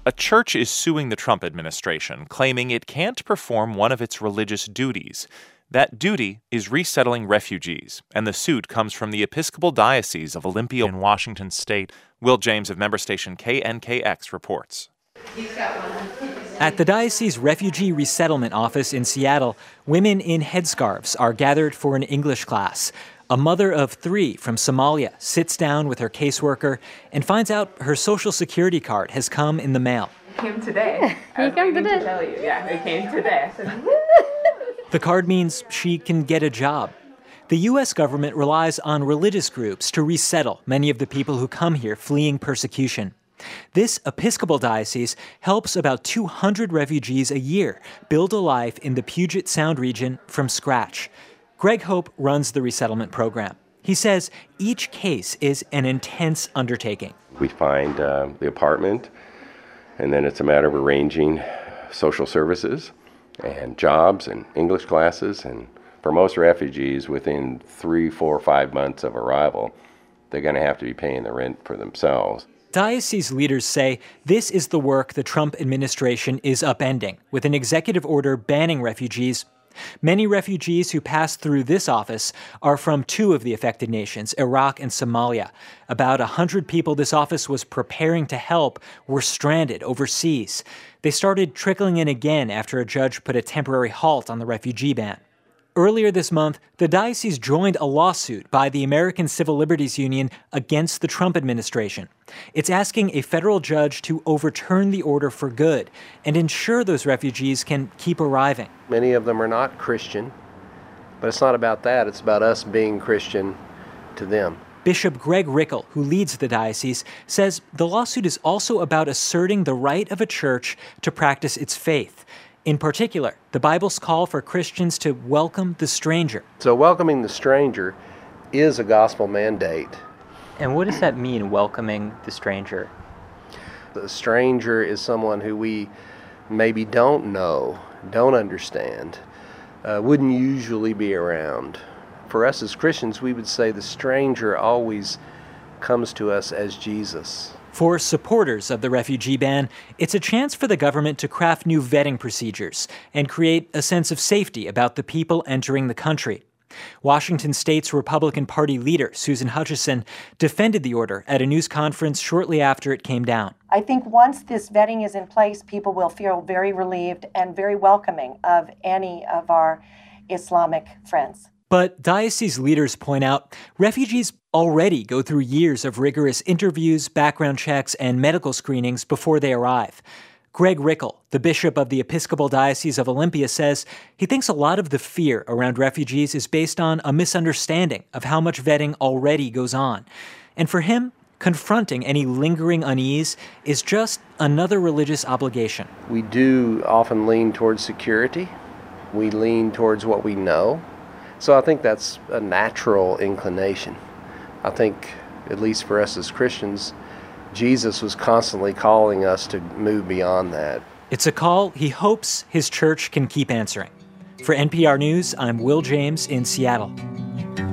A church is suing the Trump administration, claiming it can't perform one of its religious duties. That duty is resettling refugees, and the suit comes from the Episcopal Diocese of Olympia in Washington state. Will James of member station KNKX reports. At the Diocese Refugee Resettlement Office in Seattle, women in headscarves are gathered for an English class. A mother of 3 from Somalia sits down with her caseworker and finds out her Social Security card has come in the mail. It came today. It came today. To tell you. Yeah, it came today. The card means she can get a job. The U.S. government relies on religious groups to resettle many of the people who come here fleeing persecution. This Episcopal diocese helps about 200 refugees a year build a life in the Puget Sound region from scratch. Greg Hope runs the resettlement program. He says each case is an intense undertaking. We find the apartment, and then it's a matter of arranging social services and jobs and English classes. And for most refugees, within 3, 4, 5 months of arrival, they're going to have to be paying the rent for themselves. Diocese leaders say this is the work the Trump administration is upending, with an executive order banning refugees. Many refugees who pass through this office are from 2 of the affected nations, Iraq and Somalia. About 100 people this office was preparing to help were stranded overseas. They started trickling in again after a judge put a temporary halt on the refugee ban. Earlier this month, the diocese joined a lawsuit by the American Civil Liberties Union against the Trump administration. It's asking a federal judge to overturn the order for good and ensure those refugees can keep arriving. Many of them are not Christian, but it's not about that. It's about us being Christian to them. Bishop Greg Rickel, who leads the diocese, says the lawsuit is also about asserting the right of a church to practice its faith. In particular, the Bible's call for Christians to welcome the stranger. So welcoming the stranger is a gospel mandate. And what does that mean, welcoming the stranger? The stranger is someone who we maybe don't know, don't understand, wouldn't usually be around. For us as Christians, we would say the stranger always comes to us as Jesus. For supporters of the refugee ban, it's a chance for the government to craft new vetting procedures and create a sense of safety about the people entering the country. Washington State's Republican Party leader, Susan Hutchison, defended the order at a news conference shortly after it came down. I think once this vetting is in place, people will feel very relieved and very welcoming of any of our Islamic friends. But diocese leaders point out refugees already go through years of rigorous interviews, background checks, and medical screenings before they arrive. Greg Rickel, the bishop of the Episcopal Diocese of Olympia, says he thinks a lot of the fear around refugees is based on a misunderstanding of how much vetting already goes on. And for him, confronting any lingering unease is just another religious obligation. We do often lean towards security. We lean towards what we know. So I think that's a natural inclination. I think, at least for us as Christians, Jesus was constantly calling us to move beyond that. It's a call he hopes his church can keep answering. For NPR News, I'm Will James in Seattle.